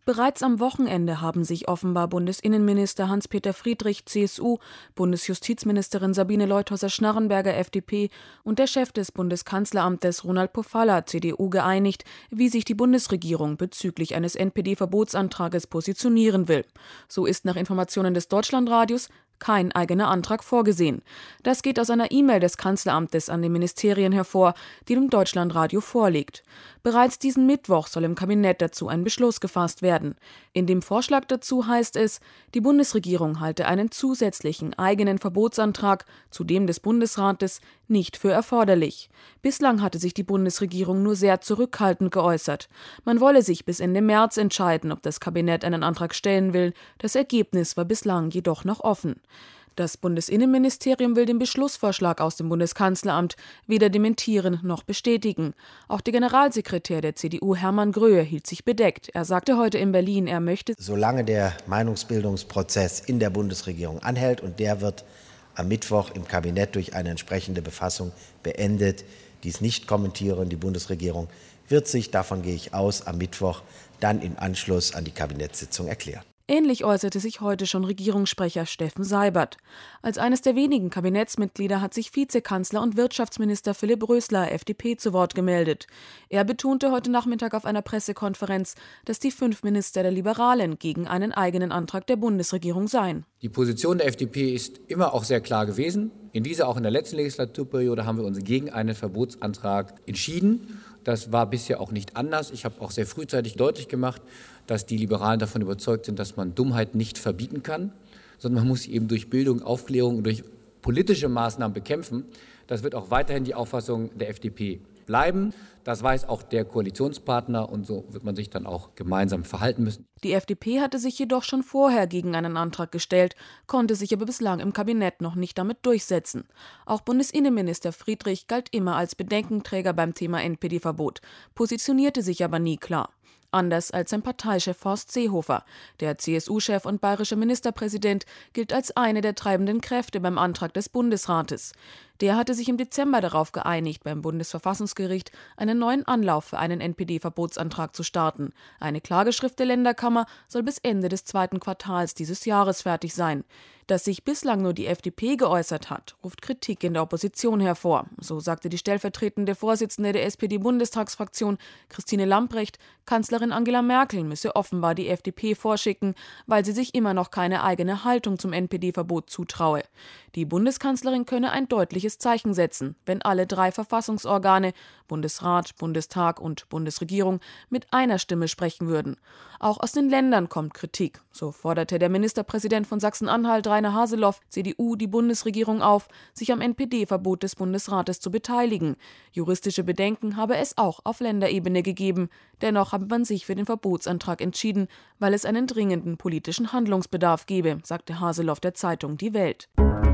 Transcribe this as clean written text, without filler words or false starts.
Bereits am Wochenende haben sich offenbar Bundesinnenminister Hans-Peter Friedrich, CSU, Bundesjustizministerin Sabine Leutheusser-Schnarrenberger, FDP und der Chef des Bundeskanzleramtes Ronald Pofalla, CDU, geeinigt, wie sich die Bundesregierung bezüglich eines NPD-Verbotsantrages positionieren will. So ist nach Informationen des Deutschlandradios kein eigener Antrag vorgesehen. Das geht aus einer E-Mail des Kanzleramtes an die Ministerien hervor, die dem Deutschlandradio vorliegt. Bereits diesen Mittwoch soll im Kabinett dazu ein Beschluss gefasst werden. In dem Vorschlag dazu heißt es, die Bundesregierung halte einen zusätzlichen eigenen Verbotsantrag zu dem des Bundesrates nicht für erforderlich. Bislang hatte sich die Bundesregierung nur sehr zurückhaltend geäußert. Man wolle sich bis Ende März entscheiden, ob das Kabinett einen Antrag stellen will. Das Ergebnis war bislang jedoch noch offen. Das Bundesinnenministerium will den Beschlussvorschlag aus dem Bundeskanzleramt weder dementieren noch bestätigen. Auch der Generalsekretär der CDU, Hermann Gröhe, hielt sich bedeckt. Er sagte heute in Berlin, er möchte, solange der Meinungsbildungsprozess in der Bundesregierung anhält, und der wird am Mittwoch im Kabinett durch eine entsprechende Befassung beendet, dies nicht kommentieren. Die Bundesregierung wird sich, davon gehe ich aus, am Mittwoch dann im Anschluss an die Kabinettssitzung erklären. Ähnlich äußerte sich heute schon Regierungssprecher Steffen Seibert. Als eines der wenigen Kabinettsmitglieder hat sich Vizekanzler und Wirtschaftsminister Philipp Rösler, FDP, zu Wort gemeldet. Er betonte heute Nachmittag auf einer Pressekonferenz, dass die 5 Minister der Liberalen gegen einen eigenen Antrag der Bundesregierung seien. Die Position der FDP ist immer auch sehr klar gewesen. In dieser, auch in der letzten Legislaturperiode, haben wir uns gegen einen Verbotsantrag entschieden. Das war bisher auch nicht anders. Ich habe auch sehr frühzeitig deutlich gemacht, dass die Liberalen davon überzeugt sind, dass man Dummheit nicht verbieten kann, sondern man muss sie eben durch Bildung, Aufklärung und durch politische Maßnahmen bekämpfen. Das wird auch weiterhin die Auffassung der FDP bleiben. Das weiß auch der Koalitionspartner, und so wird man sich dann auch gemeinsam verhalten müssen. Die FDP hatte sich jedoch schon vorher gegen einen Antrag gestellt, konnte sich aber bislang im Kabinett noch nicht damit durchsetzen. Auch Bundesinnenminister Friedrich galt immer als Bedenkenträger beim Thema NPD-Verbot, positionierte sich aber nie klar. Anders als sein Parteichef Horst Seehofer. Der CSU-Chef und bayerische Ministerpräsident gilt als eine der treibenden Kräfte beim Antrag des Bundesrates. Der hatte sich im Dezember darauf geeinigt, beim Bundesverfassungsgericht einen neuen Anlauf für einen NPD-Verbotsantrag zu starten. Eine Klageschrift der Länderkammer soll bis Ende des 2. Quartals dieses Jahres fertig sein. Dass sich bislang nur die FDP geäußert hat, ruft Kritik in der Opposition hervor. So sagte die stellvertretende Vorsitzende der SPD-Bundestagsfraktion, Christine Lambrecht, Kanzlerin Angela Merkel müsse offenbar die FDP vorschicken, weil sie sich immer noch keine eigene Haltung zum NPD-Verbot zutraue. Die Bundeskanzlerin könne ein deutliches Zeichen setzen, wenn alle 3 Verfassungsorgane, Bundesrat, Bundestag und Bundesregierung, mit einer Stimme sprechen würden. Auch aus den Ländern kommt Kritik. So forderte der Ministerpräsident von Sachsen-Anhalt, Rainer Haseloff, CDU, die Bundesregierung auf, sich am NPD-Verbot des Bundesrates zu beteiligen. Juristische Bedenken habe es auch auf Länderebene gegeben. Dennoch habe man sich für den Verbotsantrag entschieden, weil es einen dringenden politischen Handlungsbedarf gebe, sagte Haseloff der Zeitung Die Welt.